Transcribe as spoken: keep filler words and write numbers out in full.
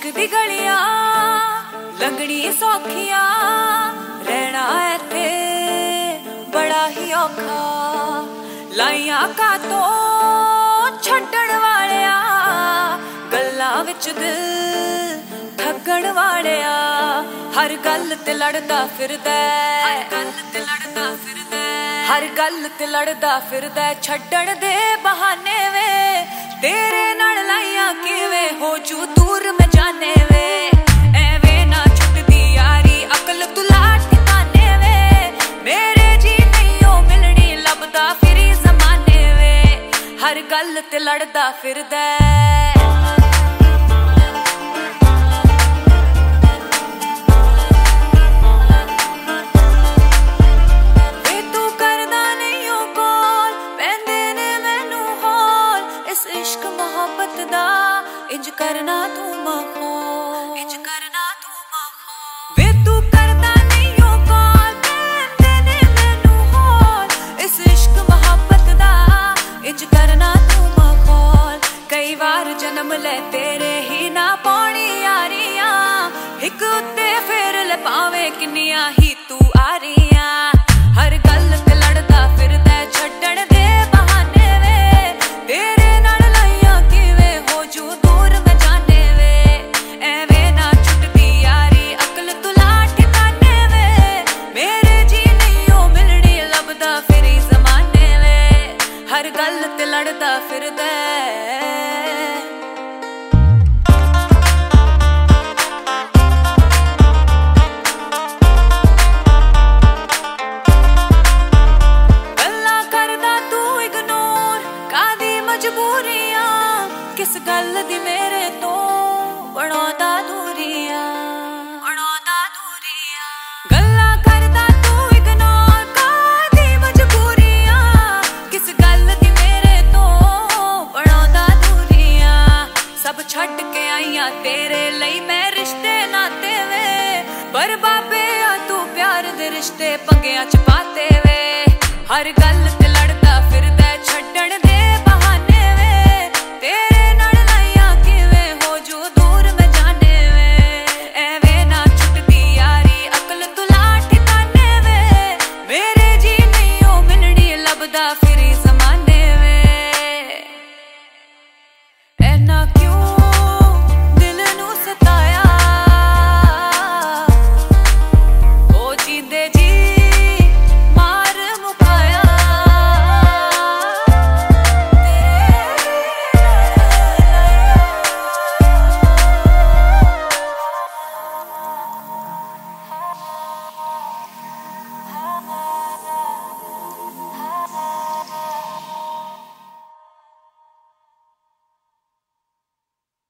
इश्क दी गलियां लंघनी सौखिया रहना इत्थे बड़ा ही औखा लाइया का तो छड्डण वालिया गल्लां विच दिल ठगण वालिया हर गल ते लड़दा फिरदा हर गल ते लड़दा फिरदा हर गल ते लड़दा फिरदा छड्डण दे बहाने वे तेरे नाल लाइया किवें हो जू दूर मैं जाने वे एवे ना छुटदी यारी अकल तू लाट ठिकाने वे मेरे जी नहीं ओ मिलनी लभदा फिरी जमाने वे हर गल ते लड़दा फिरदा इंज करना तू मखौल इंज करना तू मखौल वे तू करदा नहीं ओ कॉल कहंदे ने मैनू होल इस इश्क मोहब्बत दा इंज करना तू मखौल कई बार जन्म ले तेरे ही ना पानी यारियां इक उत्ते फिर ले पावे किन्नियां ही तू आ रहियां हर गल ते लड़दा फिरदा छड्डण दे बहाने वे तेरे नाल लाइयां किवें हो जू हर गल ते लड़दा फिरदा गल्लां करदा तू इग्नोर कादी मजबूरियां किस गल दी मेरे तो बनांदा दूरियां बनांदा दूरियां गल्लां करदा तू इग्नोर कादी मजबूरियां किस गल सब छड्ड के आईयां तेरे लई मैं रिश्ते नाते वे पर बाबे आ तू प्यार दे रिश्ते पंगियां च पाते वे हर गल